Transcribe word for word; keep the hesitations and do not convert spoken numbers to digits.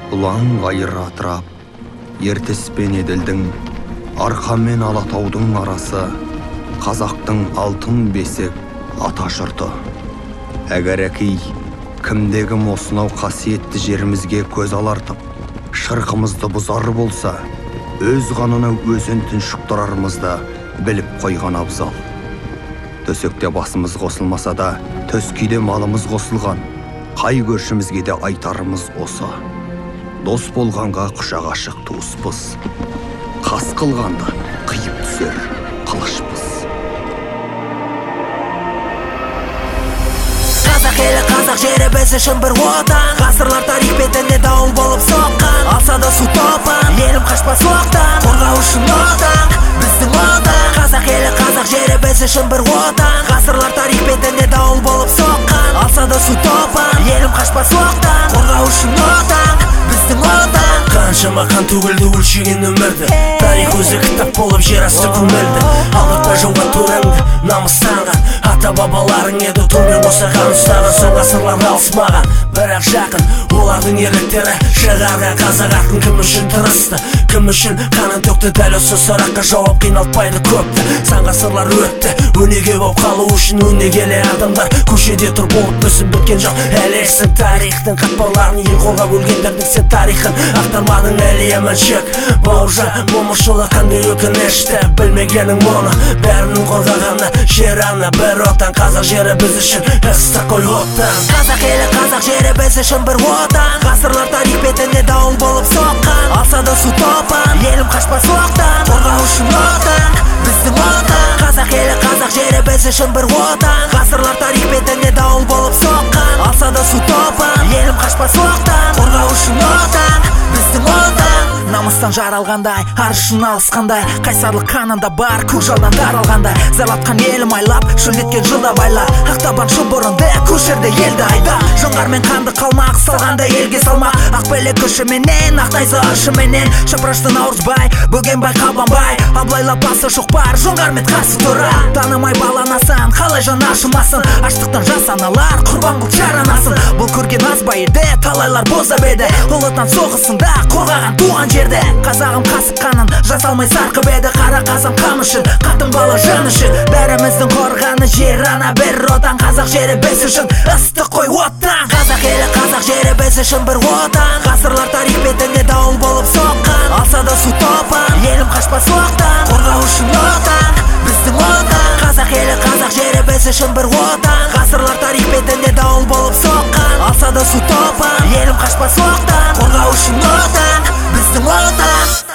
Ұлан ғайыр атырап, ертіс пен еділдің, арқа мен алатаудың арасы, қазақтың алтын бесік ата жұрты. Әгәрәкей, кімдегім осынау қасиетті жерімізге көз алартып, шырқымызды бұзар болса, өз қанына өзін тұншықтырарымызды біліп қойған абзал. Төсекте басымыз қосылмаса да, төскейде малымыз қосылған, қай көршімізге де айтарымыз осы. Дос болғанға құшақ ашық туыспыз, қас қылғанды қиып түсер қылышпыз. Қазақ елі, қазақ жері біз үшін бір отан, ғасырлар тарих бетінде дауыл болып соққан, алса да су топан, елім қашпас оқтан, қорғау үшін отан, біздің отан. Қазақ елі, қазақ жері біз үшін бір отан, ғасырлар тарих бетінде дауыл болып соққан, алса да су топан, елім қашпас оқтан, қорғау үшін отан, біздің отан. Қаншама қан төгілді өлшеген өмірді, тарих өзі кітап болып жер асты көмілді. Алдатпа жолға төреңді, намыстанған, ата бабаларың еді тумен қосаған, ұстаған соң ғасырлар алыспаған, бірақ жақын олардың ерліктері шығарған қазақ атын. Кім үшін тырысты, кім үшін қанын төкті, дәл осы сұраққа жауап қиналтпайды көпті. Сан ғасырлар өтті, өнеге болып қалу үшін өнегелі адамдар көшеде тұр болып мүсін біткен жоқ. Әлі есің тарихтың қатпарларын ел қолға бөлгендердің сен тарихын ақтармадың әлі еміншік. Бауыржан момышұлы қандай өкінішті, білмегенің мұны бәрінің қорғағаны жер ана бір отан. Қазақ жері біз үшін ыстық қой оттан. Қазақ елі, қазақ жері біз үшін бір отан, ғасырлар тарих бетінде дауыл болып соққан, алса да су топан, елім қашпас оқтан, қорғау үшін отан, біздің отан. Қазақ елі, қазақ жері біз үшін бір отан, ғасырлар тарих бетінде дауыл болып соққан, алса да су топан, елім қашпас оқтан, қорғау үшін отан, біздің отан. Намыстан жаралғандай, аршын алысқандай, қайсарлық қанында бар, көк жалдан даралғандай, зарлатқан елім айлап, шөлдеткен жылда байлап, ақтабан шұбырынды көшерде елді айда. Жоңғармен қанды қалмақ салғанда елге салмақ, ақбелек күшіменен, ақтайзы аршыменен, шапырашты наурызбай, бөгенбай, қабанбай, абылайлап басы шоқпар, жоңғармен қарсы тұра. Танымай баланасын, қалай жан ашымасын, аштықтан жас аналар құрбан қылып жаранасын. Бұл көрген азбай еді, талайлар бозап еді, ұлы отан соғысында қорғаған туған жерде. Қазағым қасып қанын жасалмай сарқып еді, қара қазан қам үшін, қатын бала жан үшін, бәріміздің қорғаны жер ана бір отан. Қазақ жері біз үшін ыстық қой оттан. Қазақ елі, қазақ жері біз үшін бір отан, ғасырлар тарих бетінде дауыл болып соққан, алса да су топан, елім қашпас оқтан, қорғау үшін отан, біздің отан. Қазақ елі, қазақ жері біз үшін бір отан, ғасырлар тарих бетінде дауыл болып соққан, алса да су топан, елім қашпас оқтан, қорғау үшін отан, біздің отан.